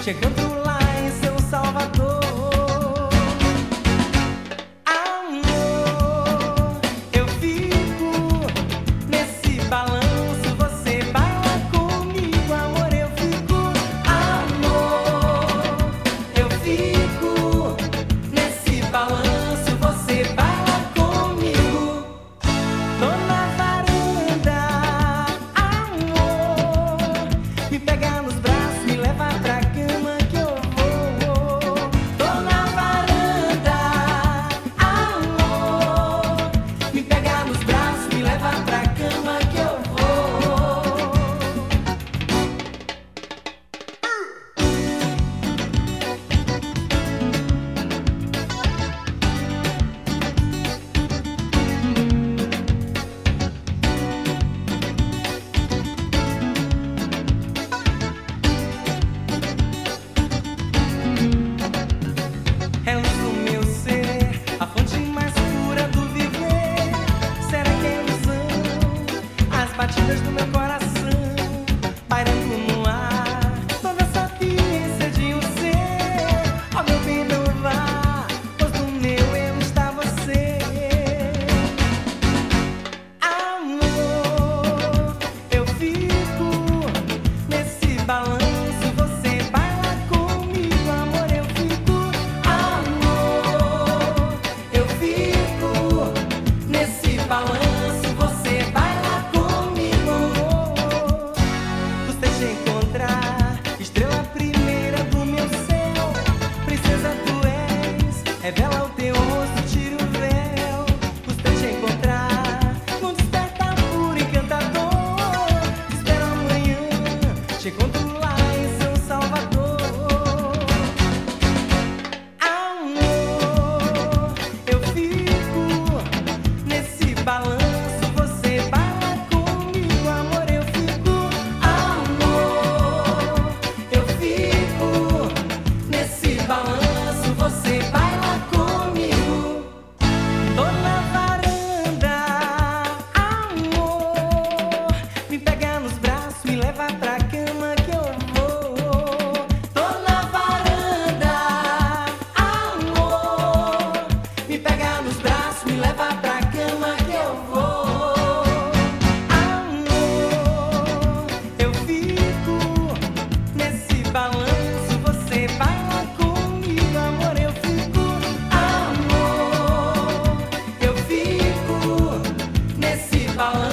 chegando lá em seu Salvador. Amor, eu fico nesse balanço, você baila comigo. Amor, eu fico. Amor, eu fico nesse balanço, você baila comigo. Tô na varanda, amor, me pega nos braços, me leva pra cama que eu vou. Tô na varanda, amor, me pega nos braços, me leva pra cama que eu vou. É luz no meu ser, a fonte mais pura do viver. Será que é ilusão? As batidas do meu coração pairando no ar, toda essa ciência de um ser. Ó meu bem, não vá, pois no meu eu está você. Amor, eu fico nesse balanço, você baila comigo. Amor, eu fico. Amor, eu fico nesse balanço, você baila comigo. Gostei de encontrar estrela primeira do meu céu. Princesa tu és, revela o teu rosto, tira o véu. Gostei de encontrar um despertar puro encantador. Te espero amanhã, te encontro lá em São Salvador. Amor, eu fico nesse balanço, você baila comigo. Amor, eu fico. Amor, eu fico nesse balanço, você baila comigo. Tô na varanda, amor, me pega nos braços, me leva pra cama que eu vou. Tô na varanda, amor, me pega nos braços, me leva pra cama que eu vou. Amor, eu fico nesse balanço, você baila comigo. Amor, eu fico. Amor, eu fico nesse balanço.